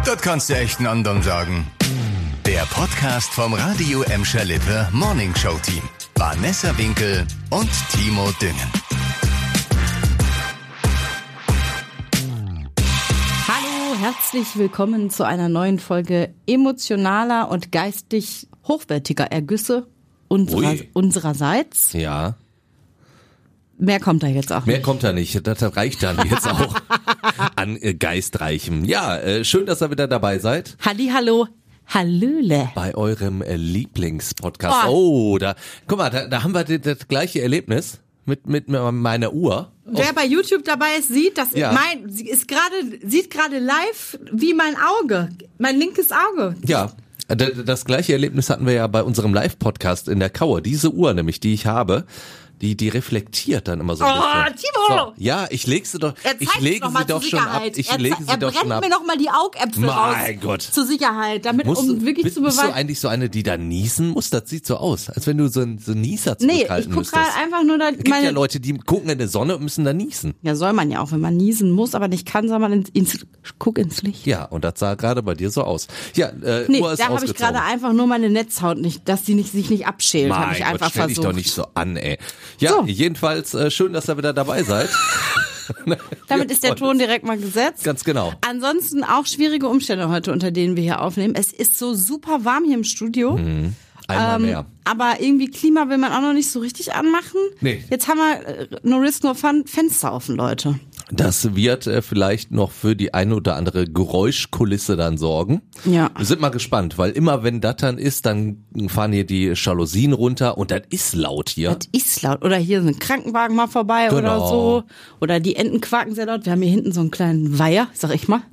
Das kannst du echt einen anderen sagen. Der Podcast vom Radio Emscher Lippe Morning Show Team. Vanessa Winkel und Timo Düngen. Hallo, herzlich willkommen zu einer neuen Folge emotionaler und geistig hochwertiger Ergüsse unsererseits. Ja. Mehr kommt da jetzt auch nicht. Mehr kommt da nicht. Das reicht dann jetzt auch an Geistreichem. Ja, schön, dass ihr wieder dabei seid. Hallihallo, Hallöle. Bei eurem Lieblingspodcast. Oh, guck mal, da haben wir das gleiche Erlebnis mit meiner Uhr. Wer bei YouTube dabei ist, sieht, dass Ja. sieht gerade live wie mein linkes Auge. Ja, das gleiche Erlebnis hatten wir ja bei unserem Live-Podcast in der Kaue. Diese Uhr nämlich, die ich habe, die reflektiert dann immer so ein bisschen. Timo! So, ja, ich lege sie doch schon ab. Er brennt mir noch mal die Augäpfel raus. Mein Gott. Zur Sicherheit, damit wirklich bist zu beweisen. du eigentlich so eine, die da niesen muss? Das sieht so aus, als wenn du so einen Nieser Nee, zurückhalten ich guck müsstest. gerade einfach nur da. Es gibt ja Leute, die gucken in die Sonne und müssen da niesen. Ja, soll man ja auch, wenn man niesen muss, aber nicht kann, soll man guck ins Licht. Ja, und das sah gerade bei dir so aus. Ja, Nee, Uhr ist da habe ich ausgezogen. gerade einfach nur meine Netzhaut nicht, dass die sich nicht abschält, habe ich Mein einfach Gott, stell dich versucht. doch nicht so an, ey. Ja, So. jedenfalls schön, dass ihr wieder dabei seid. Damit ist der Ton direkt mal gesetzt. Ganz genau. Ansonsten auch schwierige Umstände heute, unter denen wir hier aufnehmen. Es ist so super warm hier im Studio. Einmal mehr. Aber irgendwie Klima will man auch noch nicht so richtig anmachen. Nee. Jetzt haben wir No Risk No Fun Fenster offen, Leute. Das wird vielleicht noch für die eine oder andere Geräuschkulisse dann sorgen. Ja. Wir sind mal gespannt, weil immer wenn das dann ist, dann fahren hier die Jalousien runter und das ist laut hier. Das ist laut. Oder hier ist ein Krankenwagen mal vorbei oder Genau. so. Oder die Enten quaken sehr laut. Wir haben hier hinten so einen kleinen Weiher, sag ich mal.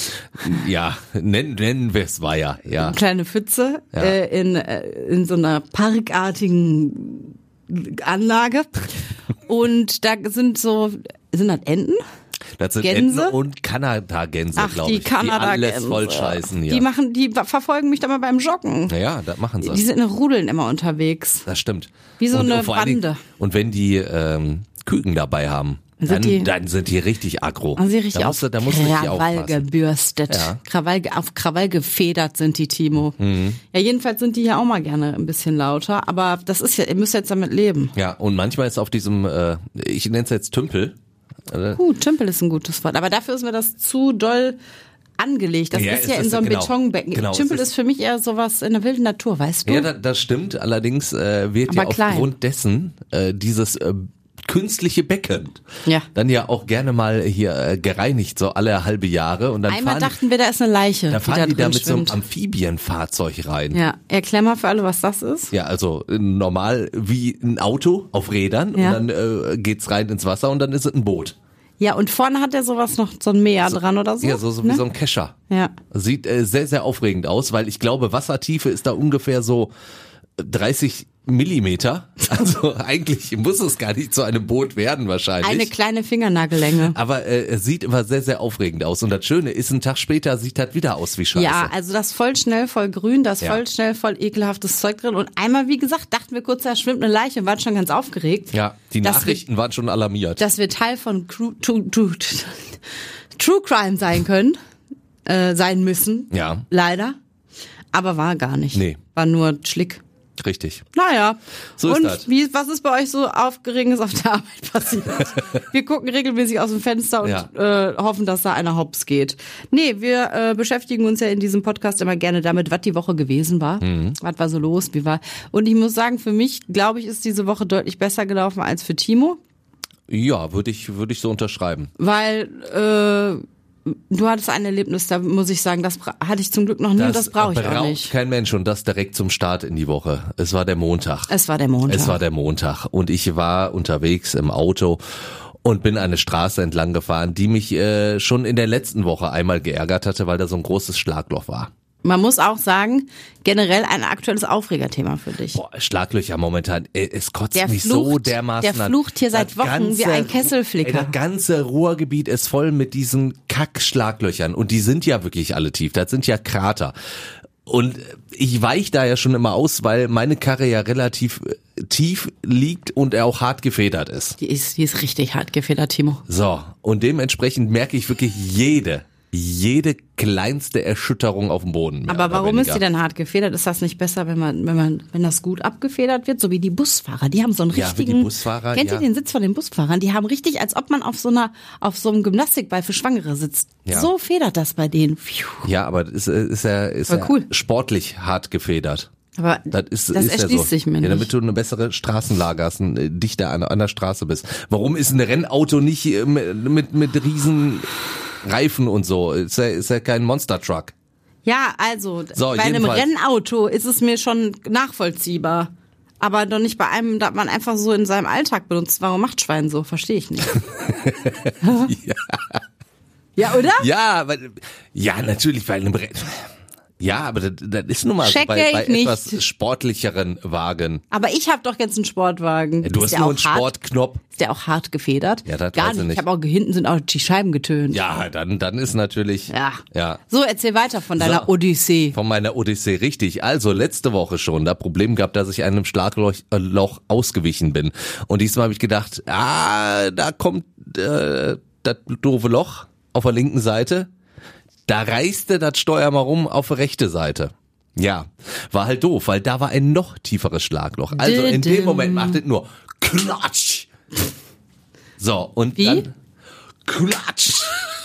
Ja, nennen wir es Weiher, ja. Eine kleine Pfütze Ja. in so einer parkartigen Anlage. Und da sind das Enten? Das sind Gänse? Enten und Kanadagänse, Ach, glaube die ich. Kanadagänse. Die alles voll scheißen hier. Die verfolgen mich da mal beim Joggen. Naja, das machen sie. Die sind in Rudeln immer unterwegs. Das stimmt. Wie so eine vor allen Dingen- Bande. Und wenn die Küken dabei haben, dann sind die richtig aggro. Haben sie richtig da musst du richtig Krawall aufpassen. gebürstet. Ja. Auf Krawall gefedert sind die, Timo. Ja, jedenfalls sind die hier auch mal gerne ein bisschen lauter. Aber das ist ja, ihr müsst jetzt damit leben. Ja, und manchmal ist auf diesem, ich nenne es jetzt Tümpel. Tümpel ist ein gutes Wort. Aber dafür ist mir das zu doll angelegt. Das Ja, ist ja es in ist- so einem genau. Betonbecken. Genau, es Tümpel ist- ist für mich eher sowas in der wilden Natur, weißt du? Ja, das stimmt. Allerdings wird Aber ja klein. aufgrund dessen dieses künstliche Becken Ja. dann ja auch gerne mal hier gereinigt, so alle halbe Jahre. Und dann Einmal fahren dachten wir, da ist eine Leiche, da fahren die drin da mit so einem schwimmt. Amphibienfahrzeug rein. Ja, erklär mal für alle, was das ist. Ja, also normal wie ein Auto auf Rädern Ja. und dann geht's rein ins Wasser und dann ist es ein Boot. Ja, und vorne hat er sowas noch, so ein Meer dran oder so. Ja, so wie ne? so ein Kescher. Ja. Sieht sehr, sehr aufregend aus, weil ich glaube, Wassertiefe ist da ungefähr so 30 Millimeter. Also eigentlich muss es gar nicht zu einem Boot werden wahrscheinlich. Eine kleine Fingernagellänge. Aber es sieht immer sehr, sehr aufregend aus. Und das Schöne ist, einen Tag später sieht das wieder aus wie Scheiße. Ja, also das voll schnell, voll grün, das Ja. voll schnell, voll ekelhaftes Zeug drin. Und einmal, wie gesagt, dachten wir kurz, da schwimmt eine Leiche und waren schon ganz aufgeregt. Ja, die dass Nachrichten waren schon alarmiert. Dass wir Teil von True Crime sein können, sein müssen. Ja. Leider. Aber war gar nicht. Nee. War nur Schlick. Richtig. Naja. So ist und das. was ist bei euch so Aufgeregendes auf der Arbeit passiert? Wir gucken regelmäßig aus dem Fenster und Ja. hoffen, dass da einer hops geht. Nee, wir beschäftigen uns ja in diesem Podcast immer gerne damit, was die Woche gewesen war. Was war so los, wie war. Und ich muss sagen, für mich, glaube ich, ist diese Woche deutlich besser gelaufen als für Timo. Ja, würde ich so unterschreiben. Weil du hattest ein Erlebnis, da muss ich sagen, das hatte ich zum Glück noch nie und das brauche ich auch nicht. Kein Mensch und das direkt zum Start in die Woche. Es war der Montag. Es war der Montag. Und ich war unterwegs im Auto und bin eine Straße entlang gefahren, die mich schon in der letzten Woche einmal geärgert hatte, weil da so ein großes Schlagloch war. Man muss auch sagen, generell ein aktuelles Aufregerthema für dich. Boah, Schlaglöcher momentan, es kotzt Der mich flucht- so dermaßen der an. flucht hier seit Das Wochen wie ein Kesselflicker. Das ganze Ruhrgebiet ist voll mit diesen Kack-Schlaglöchern und die sind ja wirklich alle tief, das sind ja Krater. Und ich weich da ja schon immer aus, weil meine Karre ja relativ tief liegt und er auch hart gefedert ist. Die ist richtig hart gefedert, Timo. So, und dementsprechend merke ich wirklich jede jede kleinste Erschütterung auf dem Boden. Aber warum ist die denn hart gefedert? Ist das nicht besser, wenn das gut abgefedert wird? So wie die Busfahrer. Die haben so einen richtigen. Wie die Busfahrer, kennt ihr den Sitz von den Busfahrern? Die haben richtig, als ob man auf so einem Gymnastikball für Schwangere sitzt. Ja. So federt das bei denen. Pfiuh. Ja, aber ist ja cool. Sportlich hart gefedert. Aber das erschließt ja so. sich mir nicht. Ja, damit du eine bessere Straßenlage hast, dichter an der Straße bist. Warum ist ein Rennauto nicht mit riesen Reifen und so? Ist ja kein Monster Truck. Ja, also So, bei einem jedenfalls. Rennauto ist es mir schon nachvollziehbar. Aber doch nicht bei einem, da man einfach so in seinem Alltag benutzt. Warum macht Schwein so? Verstehe ich nicht. Ja, oder? Ja, natürlich bei einem Rennen. Ja, aber das ist nun mal so Checke bei ich nicht. etwas sportlicheren Wagen. Aber ich habe doch jetzt einen Sportwagen. Du Ist hast der nur auch einen hart? Sportknopf. Ist der auch hart gefedert? Ja, das Gar weiß ich nicht. nicht. Ich habe auch hinten sind auch die Scheiben getönt. Ja, dann ist natürlich. Ja. So, erzähl weiter von deiner So. Odyssee. Von meiner Odyssee, richtig. Also letzte Woche schon, da Problem gehabt, dass ich einem Schlagloch ausgewichen bin. Und diesmal habe ich gedacht, da kommt das doofe Loch auf der linken Seite. Da reißte das Steuer mal rum auf die rechte Seite. Ja, war halt doof, weil da war ein noch tieferes Schlagloch. Also in dem Moment macht es nur Klatsch. So, und Wie? dann Klatsch.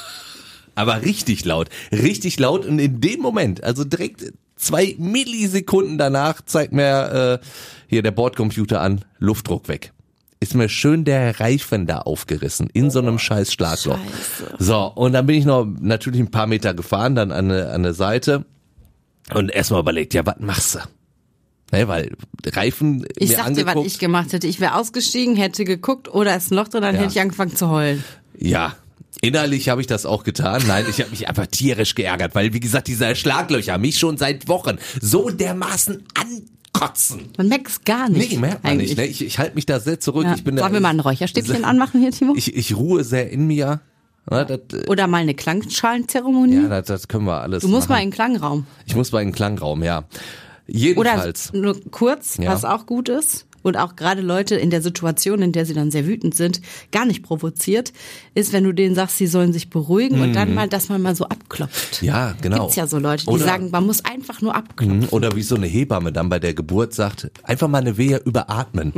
Aber richtig laut und in dem Moment, also direkt 2 Millisekunden danach zeigt mir hier der Bordcomputer an, Luftdruck weg. Ist mir schön der Reifen da aufgerissen, in so einem scheiß Schlagloch. Scheiße. So, und dann bin ich noch natürlich ein paar Meter gefahren, dann an eine Seite und erstmal überlegt, ja, was machst du? Ne, weil Reifen Ich mir sag dir, was angeguckt. ich gemacht hätte. Ich wäre ausgestiegen, hätte geguckt, oh, da ist ein Loch drin, dann Ja. hätte ich angefangen zu heulen. Ja, innerlich habe ich das auch getan. Nein, ich habe mich einfach tierisch geärgert, weil wie gesagt, diese Schlaglöcher mich schon seit Wochen so dermaßen ankotzen. Man merkt es gar nicht. Nee, merkt man eigentlich. nicht. Ne? Ich halte mich da sehr zurück. Ja. Ich bin Sollen wir mal ein Räucherstäbchen anmachen hier, Timo? Ich ruhe sehr in mir. Ja, Oder mal eine Klangschalenzeremonie? ja, das können wir alles Du musst mal machen. in den Klangraum. Ich muss mal in den Klangraum, ja. Oder Jedenfalls. nur kurz, Ja. was auch gut ist und auch gerade Leute in der Situation, in der sie dann sehr wütend sind, gar nicht provoziert, ist, wenn du denen sagst, sie sollen sich beruhigen und dann mal, dass man mal so abklopft. Ja, genau. Gibt's ja so Leute, die Oder- sagen, man muss einfach nur abklopfen. Oder wie so eine Hebamme dann bei der Geburt sagt, einfach mal eine Wehe überatmen.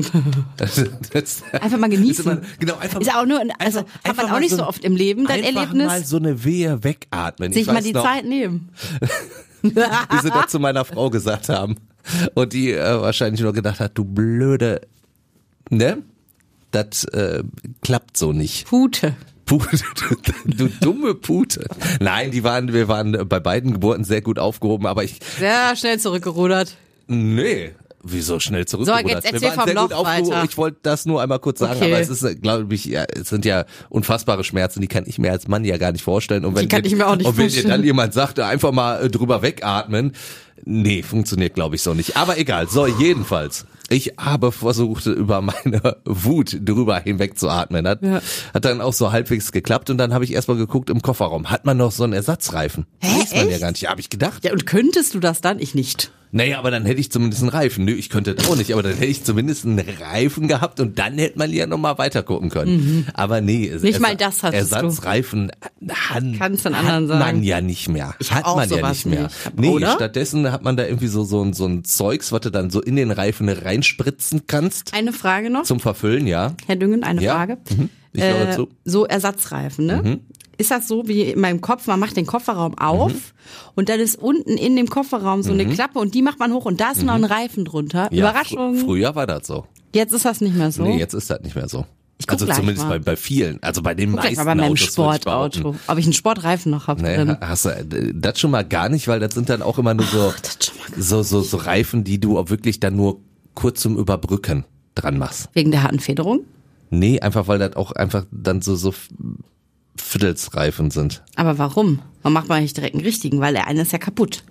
Einfach mal genießen. Ist immer, genau, einfach, Ist auch nur, also hat einfach man auch mal nicht so so oft im Leben, dein einfach Erlebnis. mal so eine Wehe wegatmen. Sich Ich mal weiß die noch, Zeit nehmen. wie sie das zu meiner Frau gesagt haben. Und die wahrscheinlich nur gedacht hat, du blöde, ne? Das klappt so nicht. Pute. Pute, du dumme Pute. Nein, wir waren bei beiden Geburten sehr gut aufgehoben, aber Sehr schnell zurückgerudert. nee. Wieso schnell zurückgerudert? jetzt erzähl Wir waren vom sehr gut Loch aufgehoben. weiter. Ich wollte das nur einmal kurz sagen, Okay. aber es ist, glaube ich, ja, es sind ja unfassbare Schmerzen, die kann ich mir als Mann ja gar nicht vorstellen. Und wenn Die kann ich mir auch nicht und wenn dir vorstellen. dann jemand sagt, einfach mal drüber wegatmen, nee, funktioniert glaube ich so nicht. Aber egal, so jedenfalls. Ich habe versucht, über meine Wut drüber hinweg zu atmen. Hat dann auch so halbwegs geklappt und dann habe ich erstmal geguckt im Kofferraum. Hat man noch so einen Ersatzreifen? Weiß man ja echt? gar nicht. Ja, habe ich gedacht. Ja, und könntest du das dann? Ich nicht. Naja, aber dann hätte ich zumindest einen Reifen. Nö, ich könnte das auch nicht, aber dann hätte ich zumindest einen Reifen gehabt und dann hätte man ja nochmal weiter gucken können. Aber nee. Nicht mal das hattest du. Ersatzreifen Kannst du den hat anderen man sagen. ja nicht mehr. Ich Hat hab auch man ja sowas nicht mehr. nicht. Nee, Oder? stattdessen hat man da irgendwie so ein Zeugs, was du dann so in den Reifen reinspritzen kannst. Eine Frage noch, Zum Verfüllen, ja. Herr Düngen, eine Ja. Frage. Ich höre zu. So Ersatzreifen, ne? Ist das so wie in meinem Kopf, man macht den Kofferraum auf und dann ist unten in dem Kofferraum so eine Klappe und die macht man hoch und da ist noch ein Reifen drunter. Ja, Überraschung. Früher war das so. Jetzt ist das nicht mehr so. Nee, jetzt ist das nicht mehr so. Ich guck Also gleich zumindest mal. bei vielen, also bei den Guck gleich meisten mal bei meinem Autos, würde ich behaupten. Sportauto, ob ich einen Sportreifen noch habe Nee, drin. hast du das schon mal gar nicht, weil das sind dann auch immer nur so, das schon mal so Reifen, die du auch wirklich dann nur kurz zum Überbrücken dran machst. Wegen der harten Federung. Nee, einfach weil das auch einfach dann so Viertelsreifen sind. Aber warum? Warum macht man nicht direkt einen richtigen? Weil der eine ist ja kaputt.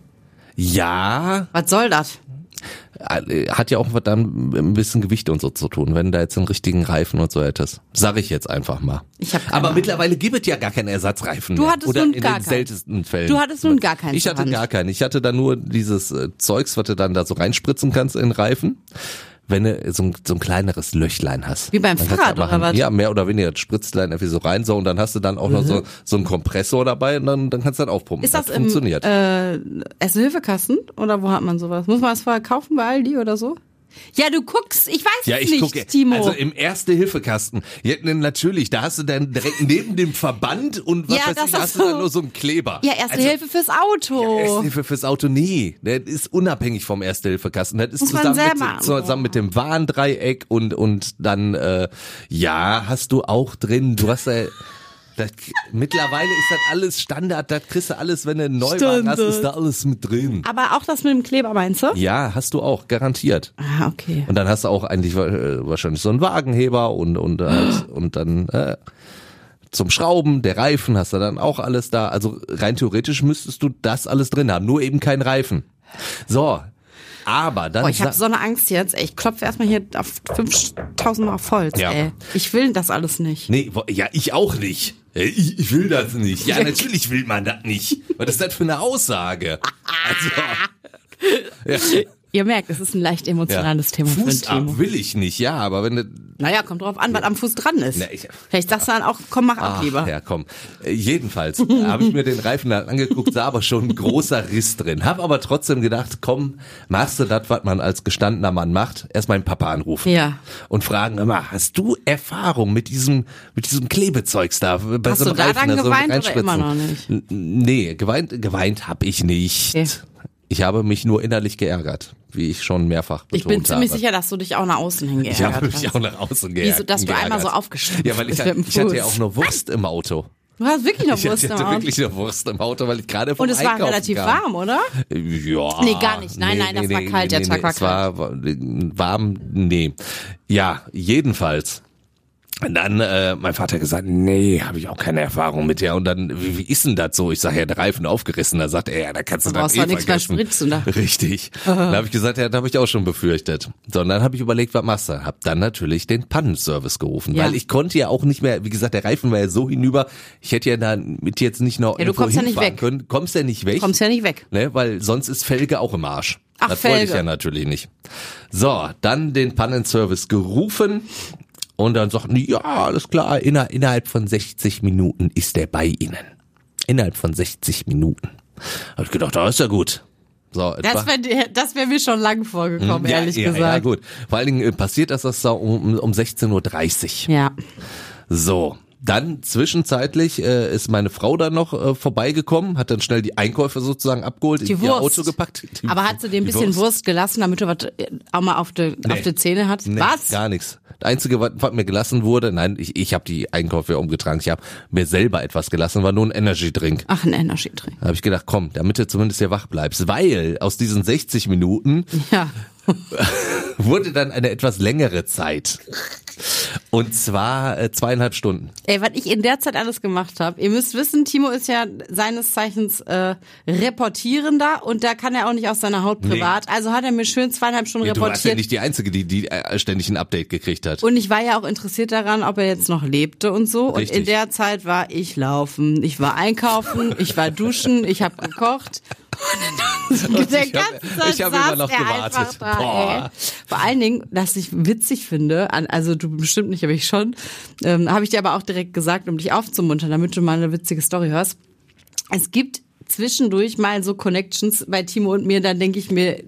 Ja, Was soll das? hat ja auch was dann mit ein bisschen Gewicht und so zu tun, wenn du da jetzt einen richtigen Reifen und so hättest. Sag ich jetzt einfach mal. Ich hab keine Aber Ahnung. mittlerweile gibt es ja gar keinen Ersatzreifen Du mehr. hattest Oder nun in gar den keinen. seltensten Fällen. Du hattest nun gar keinen Ich hatte zur Hand. gar keinen. Ich hatte da nur dieses Zeugs, was du dann da so reinspritzen kannst in den Reifen. wenn du so ein kleineres Löchlein hast. Wie beim Dann kannst du Fahrrad machen. oder was? Ja, mehr oder weniger. Das spritzt dann irgendwie so rein so und dann hast du dann auch noch so einen Kompressor dabei und dann kannst du dann aufpumpen. Ist das funktioniert. im Erste-Hilfe-Kasten oder wo hat man sowas? Muss man das vorher kaufen bei Aldi oder so? Ja, du guckst, ich weiß Ja, es ich nicht, gucke. Timo. Also im Erste-Hilfe-Kasten. Ja, natürlich, da hast du dann direkt neben dem Verband und was Ja, weiß das ich, ist hast du so. dann nur so einen Kleber. Ja, Erste Hilfe fürs Auto. Ja, Erste-Hilfe fürs Auto, nee. Das ist unabhängig vom Erste-Hilfe-Kasten. Das ist Muss man selber zusammen mit dem Warndreieck und dann, hast du auch drin, du hast mittlerweile ist das alles Standard, das kriegst du alles, wenn du einen Neuwagen hast, ist da alles mit drin. Aber auch das mit dem Kleber, meinst du? Ja, hast du auch, garantiert. Ah, okay. Und dann hast du auch eigentlich wahrscheinlich so einen Wagenheber und dann zum Schrauben, der Reifen hast du dann auch alles da. Also rein theoretisch müsstest du das alles drin haben, nur eben kein Reifen. So, aber dann... Ich habe so eine Angst jetzt. Ey, ich klopfe erstmal hier auf 5000 Mal auf Holz. Ja. Ey. Ich will das alles nicht. Nee, ja, ich auch nicht. Ich will das nicht. Ja, natürlich will man das nicht. Was ist das für eine Aussage? Also, ja. Ihr merkt, es ist ein leicht emotionales Thema für Fuß ein Timo. ab will ich nicht, ja, aber wenn du... Naja, kommt drauf an, was am Fuß dran ist. Na, Vielleicht sagst du dann auch, komm, mach ab lieber. Ja, komm. Jedenfalls habe ich mir den Reifen dann angeguckt, sah aber schon ein großer Riss drin. Hab aber trotzdem gedacht, komm, machst du das, was man als gestandener Mann macht, erst meinen Papa anrufen. Ja. Und fragen immer, hast du Erfahrung mit diesem Klebezeugs da? Bei Hast so einem du da Reifen, dann so geweint oder reinspritzen? immer noch nicht? Nee, geweint habe ich nicht. Okay. Ich habe mich nur innerlich geärgert, wie ich schon mehrfach betont Ich bin ziemlich habe. sicher, dass du dich auch nach außen hin Ich geärgert habe mich hast. auch nach außen geärgert. Wieso, dass du einmal so aufgestanden Ja, weil bist ich mit dem hatte ja Fuß. auch nur Wurst im Auto. Du hast wirklich noch Wurst Ich im hatte Auto. wirklich eine Wurst im Auto, weil ich gerade vom Und es war Einkaufen relativ kam. warm, oder? Ja. Nee, gar nicht. Nein, das war kalt, der Tag war es war warm, nee. Ja, jedenfalls. Und dann mein Vater hat gesagt, nee, habe ich auch keine Erfahrung mit der. Und dann, wie ist denn das so? Ich sage, ja, der Reifen aufgerissen. Da sagt er, ja, da kannst du Da dann brauchst du nichts mehr vergessen. spritzen, da. Richtig. Dann habe ich gesagt, ja, das habe ich auch schon befürchtet. So, und dann habe ich überlegt, was machst du? Hab dann natürlich den Pannenservice gerufen. Ja. Weil ich konnte ja auch nicht mehr, wie gesagt, der Reifen war ja so hinüber, ich hätte ja da mit jetzt nicht noch Ja, du irgendwo kommst ja nicht hinfahren weg. können. Kommst ja nicht weg. Kommst ja nicht weg. Ne, weil sonst ist Felge auch im Arsch. Ach, das wollte ich Felge. ja natürlich nicht. So, dann den Pannenservice gerufen und dann sagten die, ja, alles klar, innerhalb von 60 Minuten ist der bei Ihnen. Innerhalb von 60 Minuten. Hab ich gedacht, ist ja gut. So, Das wäre mir schon lang vorgekommen, ehrlich gesagt. Ja, gut. Vor allen Dingen passiert das da um 16:30 Uhr. Ja. So. Dann zwischenzeitlich ist meine Frau dann noch vorbeigekommen, hat dann schnell die Einkäufe sozusagen abgeholt, Die in ihr Wurst. Auto gepackt. Aber hat sie dir ein bisschen Wurst gelassen, damit du was auch mal auf die Zähne hast? Nee, Was? gar nichts. Das Einzige, was mir gelassen wurde, nein, ich habe die Einkäufe ja umgetragen, ich habe mir selber etwas gelassen, war nur ein Energy-Drink. Ach, ein Energy-Drink. Da habe ich gedacht, komm, damit du zumindest hier wach bleibst, weil aus diesen 60 Minuten Ja. wurde dann eine etwas längere Zeit. Und zwar 2,5 Stunden. Ey, was ich in der Zeit alles gemacht habe. Ihr müsst wissen, Timo ist ja seines Zeichens Reportierender und da kann er auch nicht aus seiner Haut privat. Nee. Also hat er mir schön 2,5 Stunden Ja, du warst ja reportiert. nicht die Einzige, die ständig ein Update gekriegt hat. Und ich war ja auch interessiert daran, ob er jetzt noch lebte und so. Richtig. Und in der Zeit war ich laufen, ich war einkaufen, ich war duschen, ich habe gekocht. Und der ganze Zeit ich hab immer saß noch er gewartet. einfach da, Boah. ey. Vor allen Dingen, was ich witzig finde, also du bestimmt nicht, aber ich schon, habe ich dir aber auch direkt gesagt, um dich aufzumuntern, damit du mal eine witzige Story hörst. Es gibt zwischendurch mal so Connections bei Timo und mir, dann denke ich mir,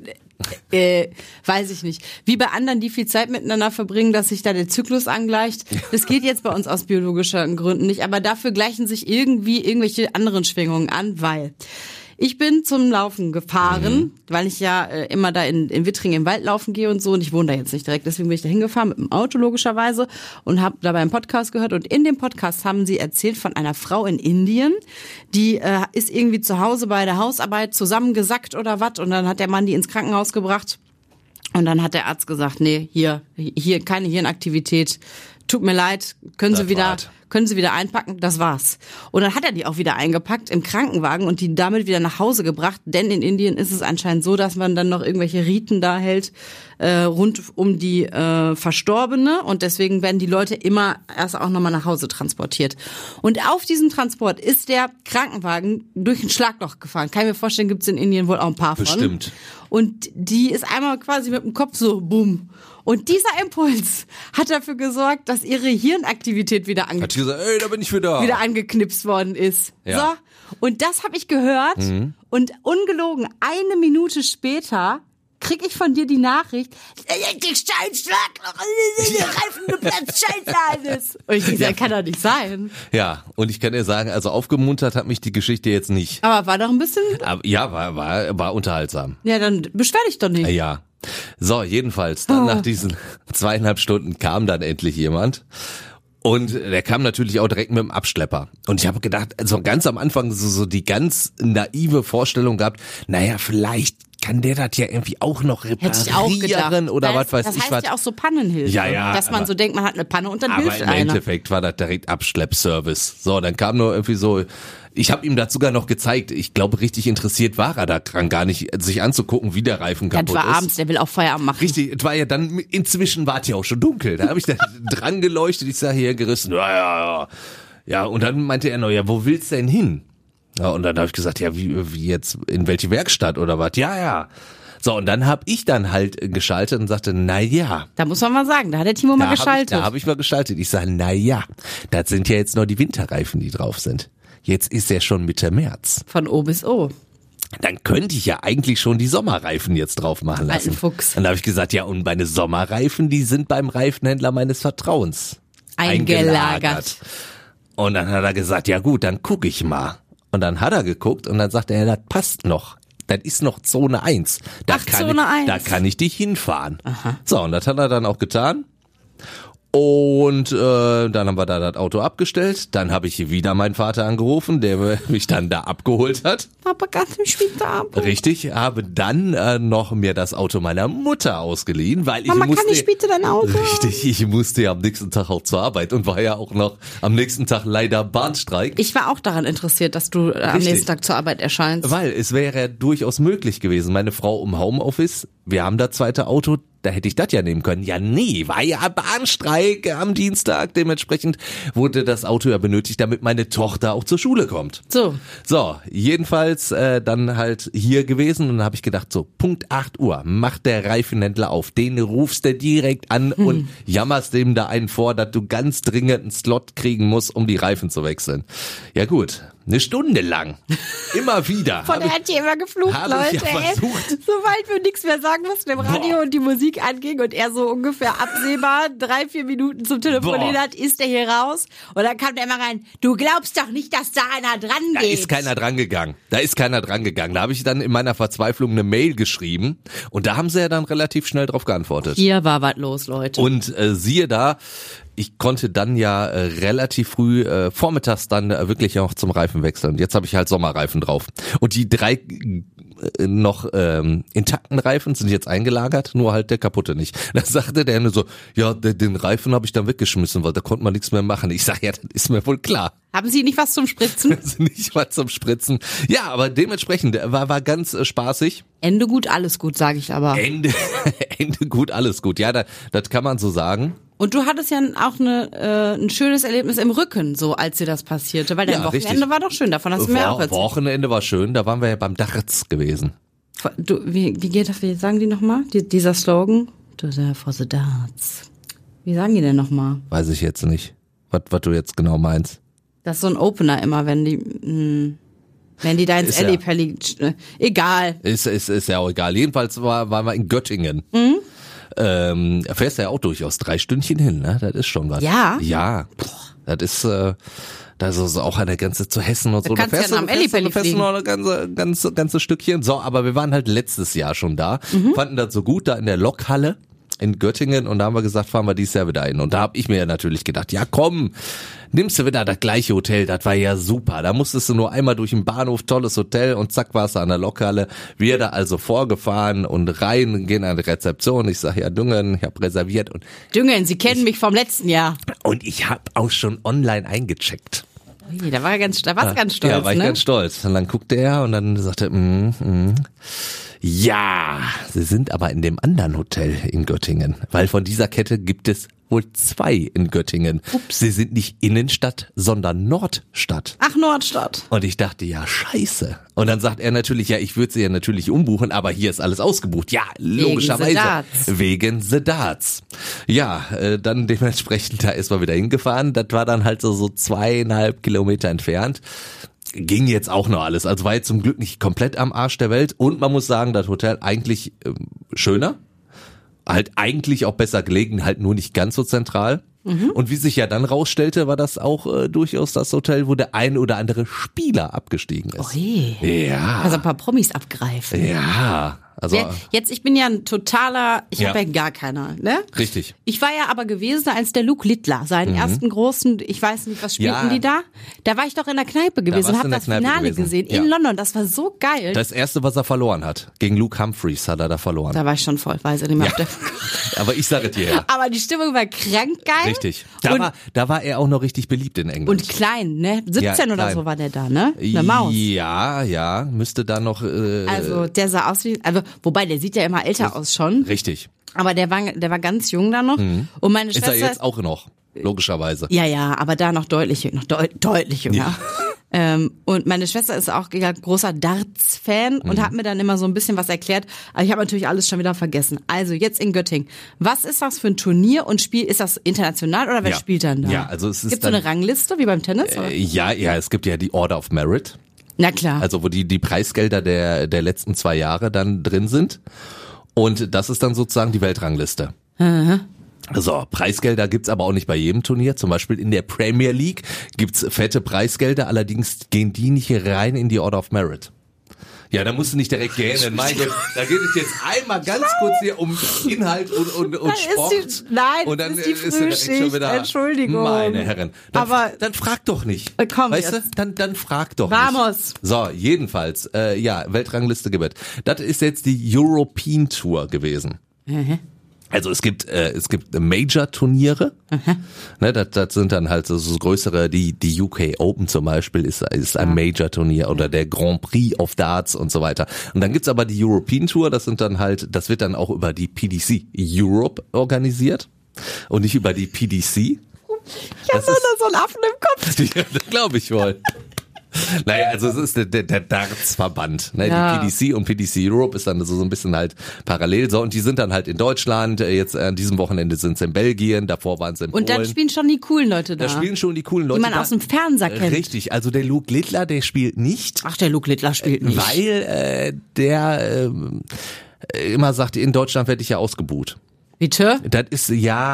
weiß ich nicht. Wie bei anderen, die viel Zeit miteinander verbringen, dass sich da der Zyklus angleicht. Das geht jetzt bei uns aus biologischen Gründen nicht, aber dafür gleichen sich irgendwie irgendwelche anderen Schwingungen an, weil ich bin zum Laufen gefahren, weil ich ja immer da in Wittringen im Wald laufen gehe und so und ich wohne da jetzt nicht direkt, deswegen bin ich da hingefahren mit dem Auto logischerweise und habe dabei einen Podcast gehört und in dem Podcast haben sie erzählt von einer Frau in Indien, die ist irgendwie zu Hause bei der Hausarbeit zusammengesackt oder was und dann hat der Mann die ins Krankenhaus gebracht und dann hat der Arzt gesagt, nee, hier keine Hirnaktivität, tut mir leid, können Das Sie wieder war's. können Sie wieder einpacken, das war's. Und dann hat er die auch wieder eingepackt im Krankenwagen und die damit wieder nach Hause gebracht, denn in Indien ist es anscheinend so, dass man dann noch irgendwelche Riten da hält, rund um die Verstorbene und deswegen werden die Leute immer erst auch nochmal nach Hause transportiert. Und auf diesem Transport ist der Krankenwagen durch ein Schlagloch gefahren. Kann ich mir vorstellen, gibt's in Indien wohl auch ein paar von. Bestimmt. Und die ist einmal quasi mit dem Kopf so, boom. Und dieser Impuls hat dafür gesorgt, dass ihre Hirnaktivität wieder Hat sie gesagt, ey, da bin ich wieder. angeknipst worden ist. Ja. So. Und das habe ich gehört. Und ungelogen, 1 Minute später krieg ich von dir die Nachricht, die Steinschlagloch, Reifen geplatzt, scheiße alles. Und ich gesagt, kann doch nicht sein. Ja, und ich kann dir sagen, also aufgemuntert hat mich die Geschichte jetzt nicht. Aber war doch ein bisschen... Aber, ja, war unterhaltsam. Ja, dann beschwer dich doch nicht. Ja. So, jedenfalls, dann nach diesen 2,5 Stunden kam dann endlich jemand. Und der kam natürlich auch direkt mit dem Abschlepper. Und ich habe gedacht, also ganz am Anfang so die ganz naive Vorstellung gehabt, naja, vielleicht kann der das ja irgendwie auch noch reparieren Hätte ich auch gedacht. Oder was weiß das ich heißt was. ja auch so Pannenhilfe. Ja, dass man so denkt, man hat eine Panne und dann aber hilft im einer. Endeffekt war das direkt Abschleppservice. So, dann kam nur irgendwie so, ich habe ihm das sogar noch gezeigt. Ich glaube, richtig interessiert war er daran gar nicht, sich anzugucken, wie der Reifen kaputt ist. Das war abends, der will auch Feierabend machen. Richtig, es war ja dann, inzwischen war es ja auch schon dunkel. Da habe ich dann dran geleuchtet, ich sag hier gerissen, ja. Ja, und dann meinte er noch, ja, wo willst du denn hin? Ja, und dann habe ich gesagt, ja, wie jetzt, in welche Werkstatt oder was? Ja. So, und dann habe ich dann halt geschaltet und sagte, naja. Da muss man mal sagen, da hat der Timo mal geschaltet. Da habe ich mal geschaltet. Ich sage, naja, das sind ja jetzt nur die Winterreifen, die drauf sind. Jetzt ist ja schon Mitte März. Von O bis O. Dann könnte ich ja eigentlich schon die Sommerreifen jetzt drauf machen lassen. Alten Fuchs. Dann habe ich gesagt, ja, und meine Sommerreifen, die sind beim Reifenhändler meines Vertrauens eingelagert. Und dann hat er gesagt, ja gut, dann gucke ich mal. Und dann hat er geguckt und dann sagte er, das passt noch. Das ist noch Zone 1. Zone 1. Da kann ich dich hinfahren. Aha. So, und das hat er dann auch getan. Und dann haben wir da das Auto abgestellt. Dann habe ich wieder meinen Vater angerufen, der mich dann da abgeholt hat. Papa, kannst du mich bitte ab? Richtig, habe dann noch mir das Auto meiner Mutter ausgeliehen, weil Mama, ich musste... kann ich bitte dein Auto? Richtig, ich musste ja am nächsten Tag auch zur Arbeit und war ja auch noch am nächsten Tag leider Bahnstreik. Ich war auch daran interessiert, dass du am nächsten Tag zur Arbeit erscheinst. Weil es wäre ja durchaus möglich gewesen. Meine Frau im Homeoffice, wir haben das zweite Auto, da hätte ich das ja nehmen können. Ja, nee, war ja Bahnstreik am Dienstag. Dementsprechend wurde das Auto ja benötigt, damit meine Tochter auch zur Schule kommt. So, Jedenfalls dann halt hier gewesen und dann habe ich gedacht, so Punkt 8 Uhr macht der Reifenhändler auf. Den rufst du direkt an und jammerst dem da einen vor, dass du ganz dringend einen Slot kriegen musst, um die Reifen zu wechseln. Ja gut, 1 Stunde lang. Immer wieder. von der hat hier immer geflucht, Leute. Ich ja versucht. Sobald wir nichts mehr sagen mussten im Radio und die Musik anging und er so ungefähr absehbar 3-4 Minuten zum Telefonieren hat, ist er hier raus und dann kam der immer rein, du glaubst doch nicht, dass da einer dran geht. Da ist keiner dran gegangen. Da habe ich dann in meiner Verzweiflung eine Mail geschrieben und da haben sie ja dann relativ schnell drauf geantwortet. Hier war was los, Leute. Und siehe da, ich konnte dann ja relativ früh vormittags dann wirklich auch zum Reifen wechseln. Jetzt habe ich halt Sommerreifen drauf. Und die 3 noch intakten Reifen sind jetzt eingelagert, nur halt der kaputte nicht. Da sagte der nur so, ja, den Reifen habe ich dann weggeschmissen, weil da konnte man nichts mehr machen. Ich sage, ja, das ist mir wohl klar. Haben Sie nicht was zum Spritzen? Nicht was zum Spritzen. Ja, aber dementsprechend war ganz spaßig. Ende gut, alles gut, sage ich aber. Ende gut, alles gut. Ja, das kann man so sagen. Und du hattest ja auch ein schönes Erlebnis im Rücken, so als dir das passierte, weil dein Wochenende richtig. war doch schön, davon hast du mir auch erzählt. Wochenende war schön, da waren wir ja beim Darts gewesen. Wie geht das, wie sagen die nochmal, dieser Slogan? To the for the darts. Wie sagen die denn nochmal? Weiß ich jetzt nicht, was du jetzt genau meinst. Das ist so ein Opener immer, wenn die da ins Ellipelli, egal. Ist ja auch egal. Jedenfalls waren wir in Göttingen. Fährst ja auch durchaus 3 Stündchen hin, ne? Das ist schon was. Ja? Ja. Das ist auch an der Grenze zu Hessen und so. Da kannst du ja am Ellipelli fliegen. Noch ein ganzes Stückchen. So, aber wir waren halt letztes Jahr schon da. Fanden das so gut, da in der Lokhalle. in Göttingen und da haben wir gesagt, fahren wir dieses Jahr wieder hin. Und da habe ich mir ja natürlich gedacht, ja komm, nimmst du wieder das gleiche Hotel, das war ja super. Da musstest du nur einmal durch den Bahnhof, tolles Hotel und zack warst du an der Lokhalle. Wir da also vorgefahren und rein, gehen an die Rezeption. Ich sag, ja Düngen, ich habe reserviert. Und Düngen, Sie kennen mich vom letzten Jahr. Und ich habe auch schon online eingecheckt. Da war ganz stolz, ja, war ich ne? ganz stolz. Und dann guckte er und dann sagte, ja, Sie sind aber in dem anderen Hotel in Göttingen, weil von dieser Kette gibt es wohl 2 in Göttingen. Ups. Sie sind nicht Innenstadt, sondern Nordstadt. Ach, Nordstadt. Und ich dachte, ja, scheiße. Und dann sagt er natürlich, ja, ich würde sie ja natürlich umbuchen, aber hier ist alles ausgebucht. Ja, logischerweise. Wegen The Darts. Ja, dann dementsprechend da ist man wieder hingefahren. Das war dann halt so 2,5 Kilometer entfernt. Ging jetzt auch noch alles. Also war jetzt zum Glück nicht komplett am Arsch der Welt. Und man muss sagen, das Hotel eigentlich schöner. Halt eigentlich auch besser gelegen, halt nur nicht ganz so zentral. Und wie sich ja dann rausstellte, war das auch durchaus das Hotel, wo der ein oder andere Spieler abgestiegen ist. Oje. Ja. Also ein paar Promis abgreifen. Ja. Also Jetzt, ich bin ja ein totaler, ich habe ja gar keiner, ne? Richtig. Ich war ja aber gewesen, als der Luke Littler seinen ersten großen, ich weiß nicht, was spielten die da? Da war ich doch in der Kneipe gewesen und habe das Finale gesehen in London. Das war so geil. Das erste, was er verloren hat, gegen Luke Humphreys hat er da verloren. Da war ich schon voll, weiß ich nicht mehr. Ja. Aber ich sage dir ja. Aber die Stimmung war krank geil. Richtig. Da war er auch noch richtig beliebt in England. Und klein, ne? 17 oder klein. so war der da, ne? Eine Maus. Ja, müsste da noch... Also der sah aus wie, wobei der sieht ja immer älter aus schon. Richtig. Aber der war ganz jung da noch. Und meine Schwester ist er jetzt auch noch, logischerweise. Ja, aber da noch deutlich jünger. Ja. Und meine Schwester ist auch großer Darts-Fan und hat mir dann immer so ein bisschen was erklärt. Aber ich habe natürlich alles schon wieder vergessen. Also jetzt in Göttingen. Was ist das für ein Turnier und Spiel? Ist das international oder wer spielt dann da? Ja, also es ist Gibt es so eine Rangliste wie beim Tennis? Ja, es gibt ja die Order of Merit. Na klar. Also wo die Preisgelder der letzten 2 Jahre dann drin sind. Und das ist dann sozusagen die Weltrangliste. So, Preisgelder gibt's aber auch nicht bei jedem Turnier. Zum Beispiel in der Premier League gibt's fette Preisgelder, allerdings gehen die nicht rein in die Order of Merit. Ja, da musst du nicht direkt gähnen. Mein Gott, da geht es jetzt einmal ganz kurz hier um Inhalt und Sport. Und dann ist die Frühschicht, schon wieder, Entschuldigung. Meine Herren. Dann frag doch nicht. Komm weißt jetzt. du, dann frag doch Vamos. nicht. So, jedenfalls, Weltrangliste gibt. Das ist jetzt die European Tour gewesen. Also es gibt Major-Turniere, ne, das sind dann halt so größere, die UK Open zum Beispiel ist ein Major-Turnier oder der Grand Prix of Darts und so weiter. Und dann gibt's aber die European Tour, das wird dann auch über die PDC Europe organisiert und nicht über die PDC. Ich habe so einen Affen im Kopf. Ja, das glaube ich wohl. Naja, also es ist der Darts-Verband. Ne? Ja. Die PDC und PDC Europe ist dann so ein bisschen halt parallel. So, und die sind dann halt in Deutschland. Jetzt an diesem Wochenende sind sie in Belgien. Davor waren sie in Polen. Und dann spielen schon die coolen Leute da. Da spielen schon die coolen Leute, die man aus dem Fernseher kennt. Richtig, also der Luke Littler, der spielt nicht. Ach, der Luke Littler spielt nicht. Weil der immer sagt, in Deutschland werde ich ja ausgebuht. Bitte? Das ist,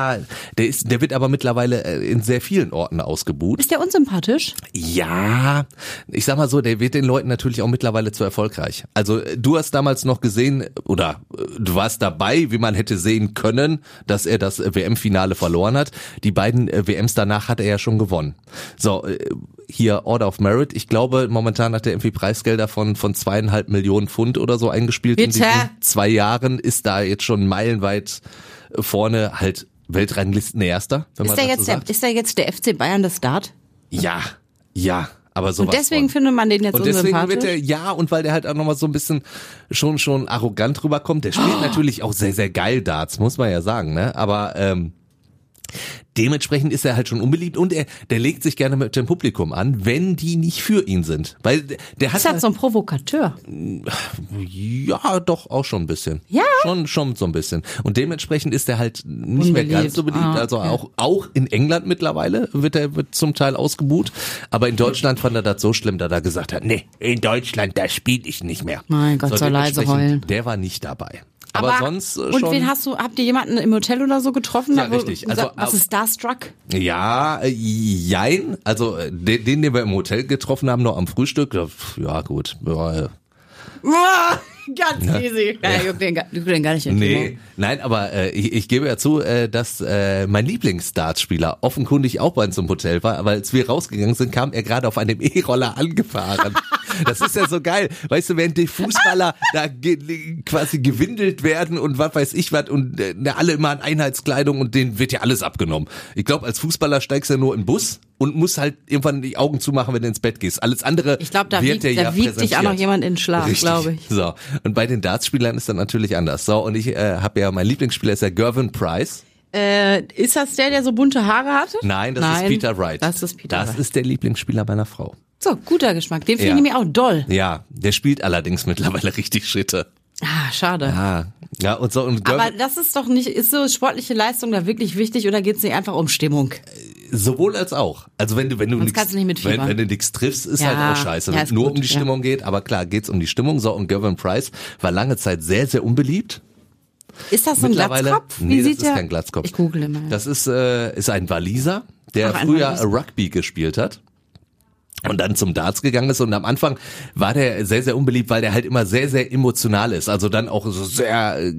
der wird aber mittlerweile in sehr vielen Orten ausgebuht. Ist der unsympathisch? Ja, ich sag mal so, der wird den Leuten natürlich auch mittlerweile zu erfolgreich. Also du hast damals noch gesehen, oder du warst dabei, wie man hätte sehen können, dass er das WM-Finale verloren hat. Die beiden WMs danach hat er ja schon gewonnen. So, hier Order of Merit, ich glaube, momentan hat er irgendwie Preisgelder von 2,5 Millionen Pfund oder so eingespielt. Bitte? In diesen 2 Jahren, ist da jetzt schon meilenweit vorne, halt Weltranglisten Erster. Ist der jetzt der FC Bayern des Dart? Ja, aber sowas. Und deswegen findet man den jetzt unsympathisch? Und deswegen wird und weil der halt auch nochmal so ein bisschen schon arrogant rüberkommt. Der spielt natürlich auch sehr, sehr geil Darts, muss man ja sagen, ne? Aber dementsprechend ist er halt schon unbeliebt und der legt sich gerne mit dem Publikum an, wenn die nicht für ihn sind. Weil der hat ist halt so ein Provokateur. Ja, doch, auch schon ein bisschen. Ja? Schon so ein bisschen. Und dementsprechend ist er halt nicht mehr ganz so beliebt. Also auch in England mittlerweile wird zum Teil ausgebuht. Aber in Deutschland fand er das so schlimm, dass er gesagt hat, nee, in Deutschland, da spiele ich nicht mehr. Mein Gott, soll leise heulen. Der war nicht dabei. Aber sonst schon. Und wen habt ihr jemanden im Hotel oder so getroffen? Ja, richtig. Also, was ist Starstruck? Ja, jein. Also den wir im Hotel getroffen haben, noch am Frühstück. Ja, gut. Ganz easy. Ja, juckt den gar nicht. Nee, nein, aber ich gebe ja zu, dass mein Lieblingsdartspieler offenkundig auch bei uns im Hotel war, aber als wir rausgegangen sind, kam er gerade auf einem E-Roller angefahren. Das ist ja so geil. Weißt du, während die Fußballer da quasi gewindelt werden und was weiß ich was und alle immer in Einheitskleidung und denen wird ja alles abgenommen. Ich glaube, als Fußballer steigst du ja nur in den Bus und musst halt irgendwann die Augen zumachen, wenn du ins Bett gehst. Alles andere ich glaube, da wird wiegt dich auch noch jemand in den Schlaf, glaube ich. So, und bei den Dartspielern ist das natürlich anders. So, und ich habe ja, mein Lieblingsspieler ist ja Gervin Price. Ist das der so bunte Haare hatte? Nein, das ist Peter Wright. Das ist Peter Wright. Das ist der Lieblingsspieler meiner Frau. So, guter Geschmack. Den finde ich nämlich auch doll. Ja, der spielt allerdings mittlerweile richtig Schritte. Ah, schade. Ja, und so. Und aber das ist doch nicht, ist so sportliche Leistung da wirklich wichtig oder geht's nicht einfach um Stimmung? Sowohl als auch. Also wenn du nichts triffst, ist halt auch scheiße, wenn es nur um die Stimmung geht. Aber klar, geht's um die Stimmung. So, und Gervin Price war lange Zeit sehr, sehr unbeliebt. Ist das so ein Glatzkopf? Nee, das ist kein Glatzkopf. Ich google mal. Das ist ein Waliser, der früher Rugby gespielt hat. Und dann zum Darts gegangen ist und am Anfang war der sehr, sehr unbeliebt, weil der halt immer sehr, sehr emotional ist. Also dann auch so sehr,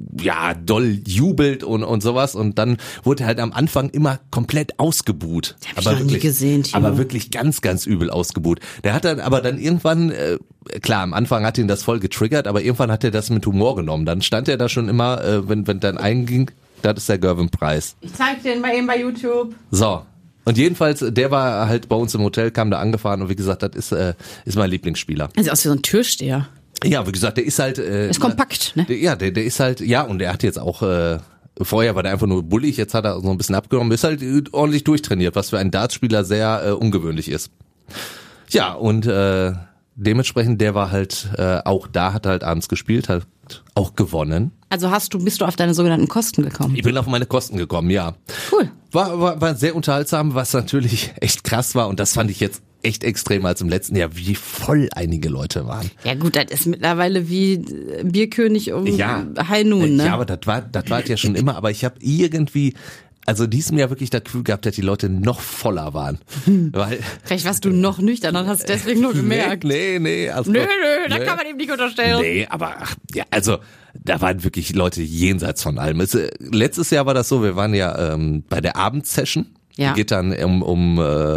doll jubelt und sowas. Und dann wurde er halt am Anfang immer komplett ausgebuht. Hab ich noch nie gesehen, Timo. Aber wirklich ganz, ganz übel ausgebuht. Der hat dann aber dann irgendwann, klar, am Anfang hat ihn das voll getriggert, aber irgendwann hat er das mit Humor genommen. Dann stand er da schon immer, wenn dann einging, das ist der Gervin Price. Ich zeig den mal eben bei YouTube. So. Und jedenfalls, der war halt bei uns im Hotel, kam da angefahren und wie gesagt, das ist mein Lieblingsspieler. Also aus wie so ein Türsteher. Ja, wie gesagt, der ist halt... ist kompakt, ne? Der ist halt, ja, und der hat jetzt auch... Vorher war der einfach nur bullig, jetzt hat er so ein bisschen abgenommen, ist halt ordentlich durchtrainiert, was für einen Dartspieler sehr ungewöhnlich ist. Ja, und dementsprechend, der war halt auch da, hat halt abends gespielt, hat auch gewonnen. Also bist du auf deine sogenannten Kosten gekommen? Ich bin auf meine Kosten gekommen, ja. Cool. War sehr unterhaltsam, was natürlich echt krass war und das fand ich jetzt echt extrem als im letzten Jahr, wie voll einige Leute waren. Ja gut, das ist mittlerweile wie Bierkönig High Noon, ne? Ja, aber das war ja schon immer, aber ich habe irgendwie... Also diesem Jahr wirklich das Gefühl gehabt, dass die Leute noch voller waren. Weil vielleicht warst du noch nüchtern und hast deswegen nur gemerkt. Nee. Also Da kann man ihm nicht unterstellen. Nee, aber also da waren wirklich Leute jenseits von allem. Letztes Jahr war das so, wir waren ja bei der Abendsession. Ja. Die geht dann um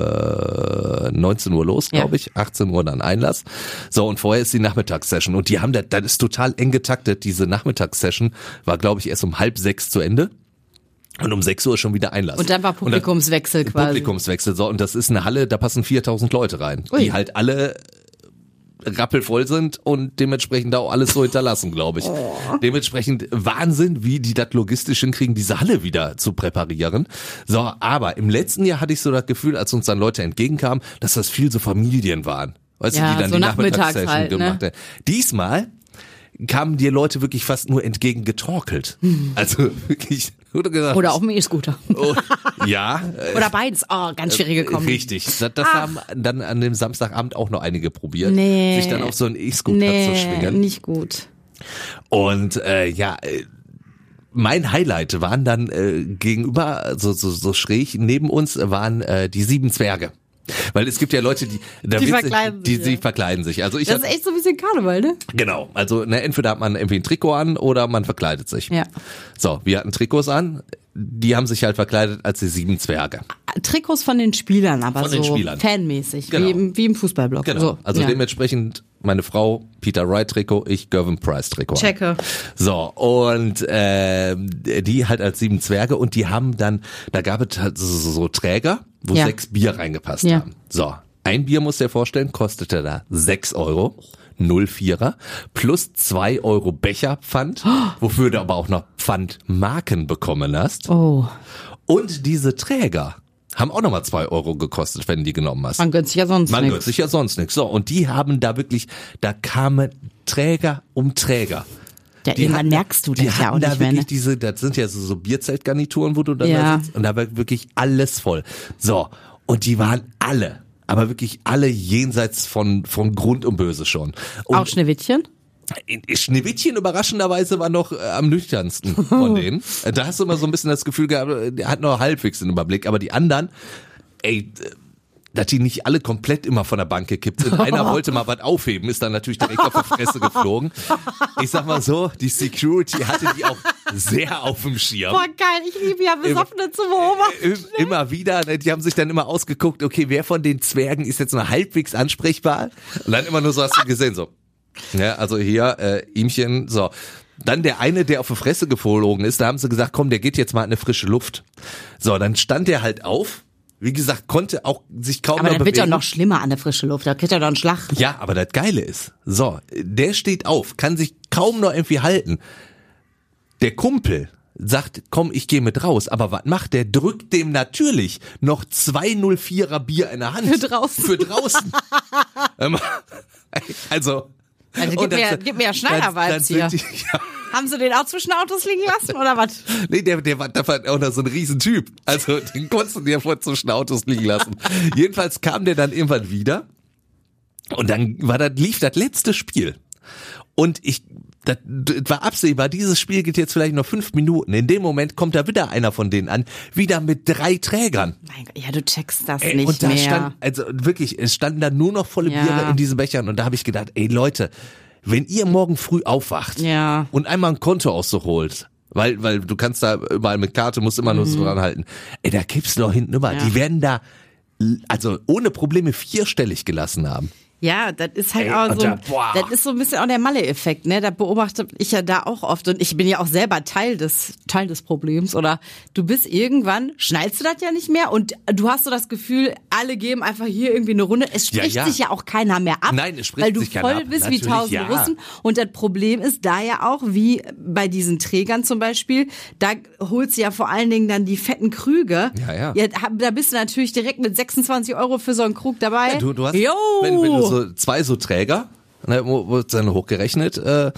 19 Uhr los, glaube ich. 18 Uhr dann Einlass. So, und vorher ist die Nachmittagssession. Und die haben das ist total eng getaktet. Diese Nachmittagssession war, glaube ich, erst um 5:30 zu Ende. Und um 6 Uhr schon wieder Einlass. Und dann war Publikumswechsel quasi. Publikumswechsel, so. Und das ist eine Halle, da passen 4.000 Leute rein. Ui. Die halt alle rappelvoll sind und dementsprechend auch alles so hinterlassen, glaube ich. Oh. Dementsprechend Wahnsinn, wie die das logistisch hinkriegen, diese Halle wieder zu präparieren. So, aber im letzten Jahr hatte ich so das Gefühl, als uns dann Leute entgegenkamen, dass das viel so Familien waren. Weißt du, die dann so die Nachmittagssession halt, gemacht haben. Diesmal kamen dir Leute wirklich fast nur entgegengetorkelt. Also wirklich. Oder auf dem E-Scooter. Oh, ja. Oder beides. Oh, ganz schwierige Kombi. Richtig. Das haben dann an dem Samstagabend auch noch einige probiert. Sich dann auf so einen E-Scooter zu schwingen. Nicht gut. Und mein Highlight waren dann gegenüber, so schräg neben uns, waren die 7 Zwerge. Weil es gibt ja Leute, die verkleiden sich. Also das ist echt so ein bisschen Karneval, ne? Genau. Also entweder hat man irgendwie ein Trikot an oder man verkleidet sich. Ja. So, wir hatten Trikots an. Die haben sich halt verkleidet als die 7 Zwerge. Trikots von den Spielern, aber von den Spielern. Fanmäßig, genau. wie im Fußballblock. Genau. So, also dementsprechend meine Frau Peter Wright Trikot, ich Gervin Price Trikot. Checke. So, und die halt als 7 Zwerge und die haben dann, da gab es halt so Träger, wo 6 Bier reingepasst haben. So, ein Bier, musst du dir vorstellen, kostete da 6 Euro. 0,4er plus 2 Euro Becherpfand, wofür du aber auch noch Pfandmarken bekommen hast. Oh. Und diese Träger haben auch nochmal 2 Euro gekostet, wenn du die genommen hast. Man gönnt sich ja sonst nichts. So, und die haben da wirklich, da kamen Träger um Träger. Ja, irgendwann merkst du das ja auch nicht mehr, ne? Das sind ja so Bierzeltgarnituren, wo du dann da sitzt. Und da war wirklich alles voll. So, und die waren aber wirklich alle jenseits von Grund und Böse schon. Und auch Schneewittchen? Schneewittchen überraschenderweise war noch am nüchternsten von denen. Da hast du immer so ein bisschen das Gefühl gehabt, der hat noch halbwegs den Überblick, aber die anderen, dass die nicht alle komplett immer von der Bank gekippt sind. Einer wollte mal was aufheben, ist dann natürlich direkt auf die Fresse geflogen. Ich sag mal so, die Security hatte die auch sehr auf dem Schirm. Boah, geil, ich liebe ja Besoffene zu beobachten. Immer wieder, die haben sich dann immer ausgeguckt, okay, wer von den Zwergen ist jetzt noch halbwegs ansprechbar? Und dann immer nur so, hast du gesehen, so. Ja, also hier, Ihmchen, so. Dann der eine, der auf die Fresse geflogen ist, da haben sie gesagt, komm, der geht jetzt mal in eine frische Luft. So, dann stand der halt auf. Wie gesagt, konnte auch sich kaum aber noch dann bewegen. wird ja noch schlimmer an der frischen Luft, da kriegt er doch einen Schlag. Ja, aber das Geile ist, so, der steht auf, kann sich kaum noch irgendwie halten. Der Kumpel sagt, komm, ich gehe mit raus, aber was macht der? Drückt dem natürlich noch 2,04er Bier in der Hand. Für draußen. Für draußen. Also gib mir ja Schneider-Vibes hier. Haben sie den auch zwischen Autos liegen lassen, oder was? Nee, der war auch noch so ein Riesentyp. Also den konntest du dir vor zwischen Autos liegen lassen. Jedenfalls kam der dann irgendwann wieder und dann lief das letzte Spiel. Und das war absehbar, dieses Spiel geht jetzt vielleicht noch 5 Minuten. In dem Moment kommt da wieder einer von denen an, wieder mit 3 Trägern. Mein Gott, ja, du checkst das nicht und da mehr. stand, also wirklich, es standen da nur noch volle Biere in diesen Bechern und da habe ich gedacht, ey Leute, wenn ihr morgen früh aufwacht und einmal ein Kontoauszug holt, weil du kannst da überall mit Karte, musst immer nur so dran halten, ey, da kippst du noch hinten über. Ja. Die werden da, also ohne Probleme 4-stellig gelassen haben. Ja, das ist halt auch so, das ist so ein bisschen auch der Malle-Effekt, ne? Da beobachte ich ja da auch oft und ich bin ja auch selber Teil des Problems oder du bist irgendwann, schnallst du das ja nicht mehr und du hast so das Gefühl, alle geben einfach hier irgendwie eine Runde. Es spricht sich ja auch keiner mehr ab. Nein, es spricht sich keiner ab. Weil du voll bist wie 1000 Russen und das Problem ist da ja auch, wie bei diesen Trägern zum Beispiel, da holst du ja vor allen Dingen dann die fetten Krüge. Ja, da bist du natürlich direkt mit 26 € für so einen Krug dabei. Ja, du hast, wenn du so 2 so Träger, ne, wo dann hochgerechnet,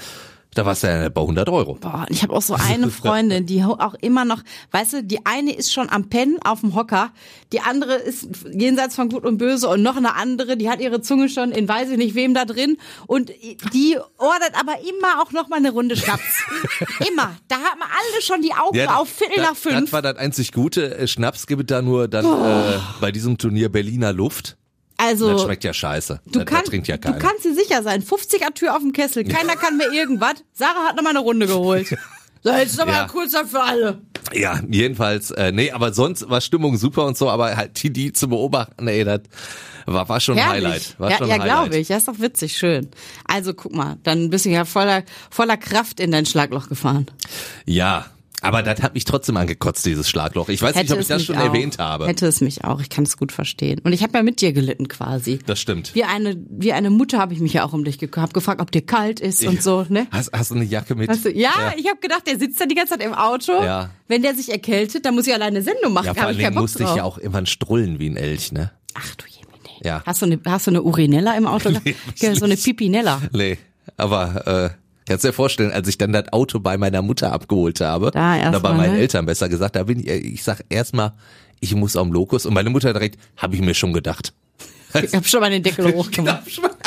da warst du ja bei 100 €. Boah, ich habe auch so eine Freundin, die auch immer noch, weißt du, die eine ist schon am Pennen auf dem Hocker, die andere ist jenseits von Gut und Böse und noch eine andere, die hat ihre Zunge schon in weiß ich nicht wem da drin und die ordert aber immer auch noch mal eine Runde Schnaps. Immer. Da haben alle schon die Augen auf 4:45. Das war das einzig Gute. Schnaps gibt da nur dann bei diesem Turnier Berliner Luft. Also, das schmeckt ja scheiße. Das trinkt ja keiner. Du kannst dir sicher sein, 50er Tür auf dem Kessel, keiner kann mehr irgendwas. Sarah hat noch mal eine Runde geholt. So, jetzt noch mal kurz für alle. Ja, jedenfalls, nee, aber sonst war Stimmung super und so, aber halt die zu beobachten, ey, das war schon ein Highlight. Ja, glaube ich, das ist doch witzig, schön. Also guck mal, dann bist du ja voller Kraft in dein Schlagloch gefahren. Ja. Aber das hat mich trotzdem angekotzt, dieses Schlagloch. Ich weiß nicht, ob ich das schon erwähnt habe. Hätte es mich auch. Ich kann es gut verstehen. Und ich habe ja mit dir gelitten quasi. Das stimmt. Wie eine Mutter habe ich mich ja auch um dich hab gefragt, ob dir kalt ist und so. Ne? Hast du eine Jacke mit? Ja, ich habe gedacht, der sitzt da die ganze Zeit im Auto. Ja. Wenn der sich erkältet, dann muss ich alleine Sendung machen. Ja, vor allem musste ich ja auch immer strullen wie ein Elch, ne? Ach du Jemine. Ja. Hast du eine Urinella im Auto? Nee, so eine Pipinella? Nee, aber kannst du dir vorstellen, als ich dann das Auto bei meiner Mutter abgeholt habe, oder bei meinen Eltern besser gesagt, ich sag erstmal, ich muss am Lokus und meine Mutter direkt, habe ich mir schon gedacht. Ich habe schon mal den Deckel hochgemacht.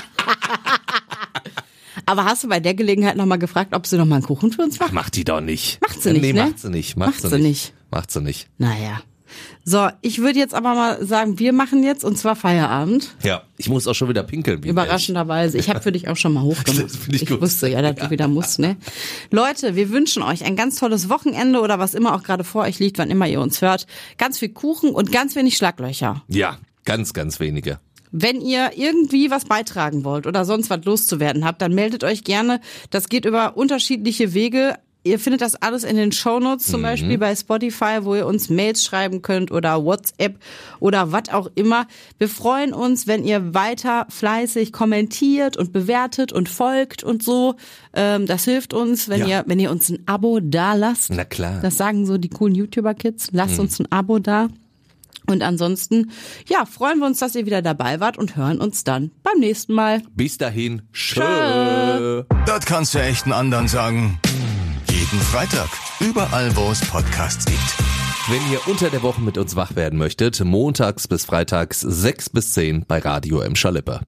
Aber hast du bei der Gelegenheit nochmal gefragt, ob sie noch mal einen Kuchen für uns macht? Macht die doch nicht. Macht sie nicht, nee, ne? Macht sie nicht. Macht sie nicht. Naja. So, ich würde jetzt aber mal sagen, wir machen jetzt, und zwar Feierabend. Ja, ich muss auch schon wieder pinkeln. Überraschenderweise. Ich habe für dich auch schon mal hochgemacht. Das finde ich gut. Wusste ja, dass du wieder musst, ne? Leute, wir wünschen euch ein ganz tolles Wochenende oder was immer auch gerade vor euch liegt, wann immer ihr uns hört. Ganz viel Kuchen und ganz wenig Schlaglöcher. Ja, ganz, ganz wenige. Wenn ihr irgendwie was beitragen wollt oder sonst was loszuwerden habt, dann meldet euch gerne. Das geht über unterschiedliche Wege. Ihr findet das alles in den Shownotes, zum Beispiel bei Spotify, wo ihr uns Mails schreiben könnt oder WhatsApp oder was auch immer. Wir freuen uns, wenn ihr weiter fleißig kommentiert und bewertet und folgt und so. Das hilft uns, wenn ihr uns ein Abo da lasst. Na klar. Das sagen so die coolen YouTuber-Kids. Lasst uns ein Abo da. Und ansonsten, ja, freuen wir uns, dass ihr wieder dabei wart und hören uns dann beim nächsten Mal. Bis dahin. Tschö. Das kannst du echt einen anderen sagen. Jeden Freitag, überall, wo es Podcasts gibt. Wenn ihr unter der Woche mit uns wach werden möchtet, montags bis freitags 6 bis 10 bei Radio Emscher-Lippe.